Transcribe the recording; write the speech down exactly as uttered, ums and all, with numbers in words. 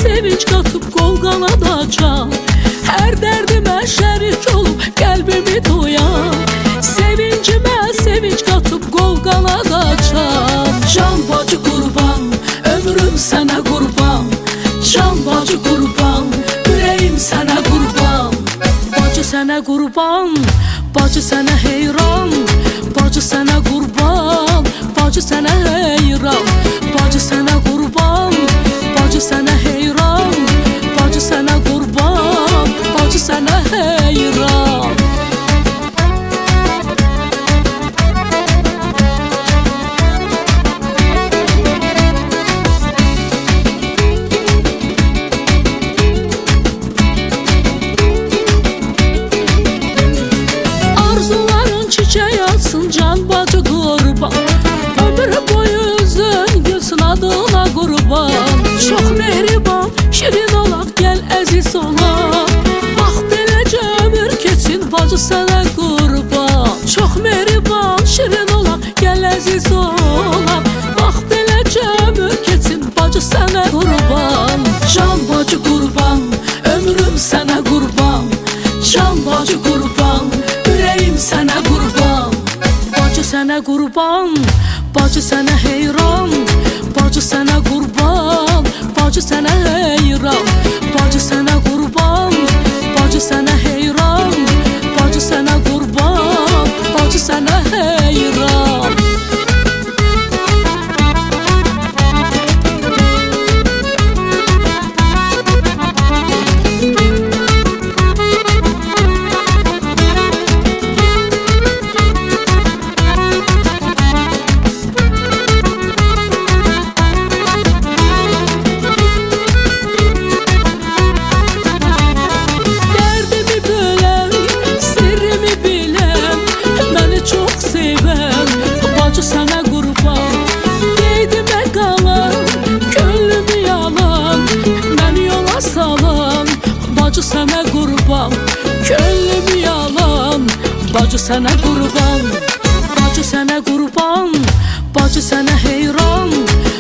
sevinç katıp qol qanad açan, hər dərdimə şərik olub qəlbimi doyan, sevincimə sevinç katıp qol qanad açan. Can bacı qurban, ömrüm sənə qurban, can bacı qurban, ürəyim sənə qurban. Bacı sənə qurban, bacı sənə heyran, bacı sənə qurban, bacı sənə heyran, bacı sənə qurban, bacı sənə heyran, bacı sənə qurban, bacı sənə heyran. Arzuların çiçək açsın can bacı qurban, ömür boyu üzün gülsün adına qurban. Çox mehriban, şirin olaq, gəl əziz olaq, bax beləcə ömür keçin bacı sənə qurban. Çox mehriban, şirin olaq, gəl əziz olaq, bax beləcə ömür keçin bacı sənə qurban. Can bacı qurban, ömrüm sənə qurban, can bacı qurban, ürəyim sənə qurban. Bacı sənə qurban, bacı sənə heyran, bacı sənə qurban, bacı sənə heyran, bacı sənə qurban, bacı sənə heyran, bacı sənə qurban, bacı sənə heyran. Bacı sənə qurban, qeydimə qalan, könlümü yalan, məni yola salan. Bacı sənə qurban, könlümü yalan, bacı sənə qurban, bacı sənə qurban, bacı sənə heyran,